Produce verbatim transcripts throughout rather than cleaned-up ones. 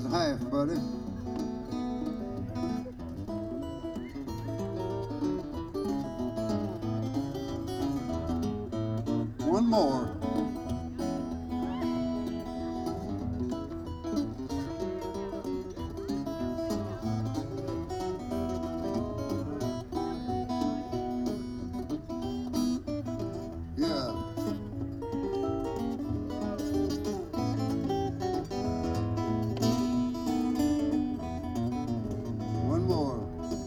half, buddy. One more. Yeah. One more.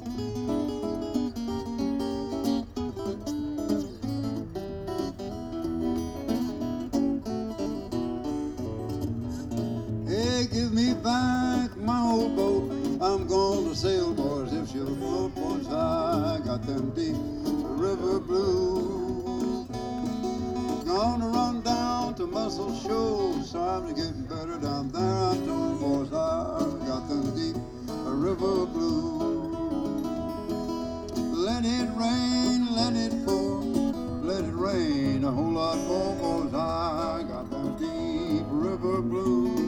Hey, give me back my old boat. I'm gonna sail, boys, if she'll float, boys. I got them deep river blues. Gonna run down to Muscle Shoals. Times are getting better down there. I told boys I got them deep river blues. Let it rain, let it pour, let it rain a whole lot more, boys. I got them deep river blues.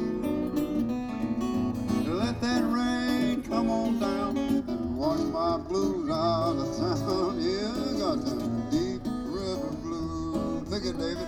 Let that rain come on down and wash my blues out of town. Yeah, I got them deep river blues. Pick it, David.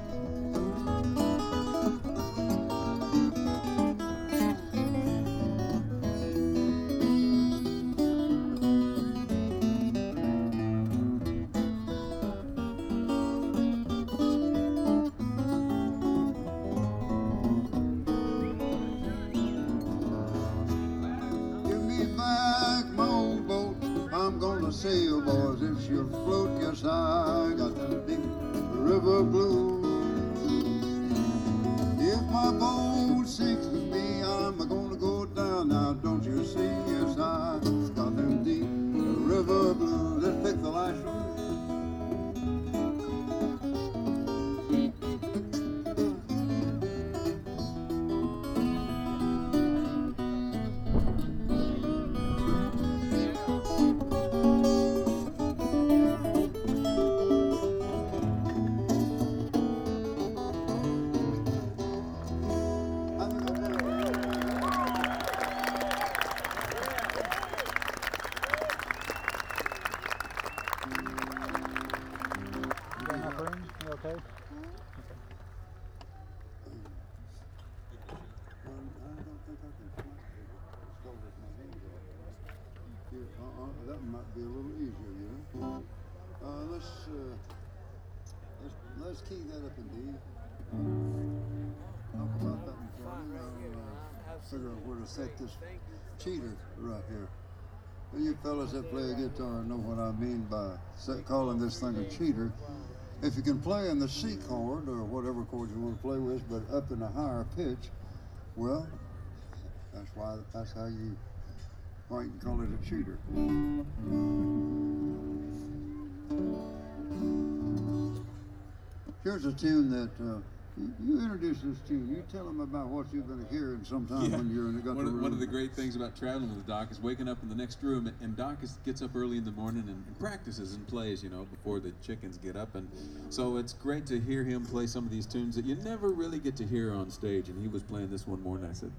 Sail, boys, if she'll float, yes, I got them deep river blues. If my boat sinks with me, I'm gonna go down. Now, don't you see? Yes, I got them deep river blues. Let's pick the last one. Okay. Uh-uh, that might be a little easier, you know. Uh, let's, uh, let's let's key that up in D. Talk about that in front. Uh, figure out where to set this cheater right here. Well, you fellas that play a guitar know what I mean by set, calling this thing a cheater. If you can play in the C chord or whatever chord you want to play with, but up in a higher pitch, well, that's why that's how you why you can call it a cheater. Here's a tune that uh, you, you introduce this tune. You tell them about what you're going to hear in some time yeah. when you're in the one, of, one of the great things about traveling with Doc is waking up in the next room, and, and Doc is, gets up early in the morning and, and practices and plays, you know, before the chickens get up. And so it's great to hear him play some of these tunes that you never really get to hear on stage. And he was playing this one morning. I said,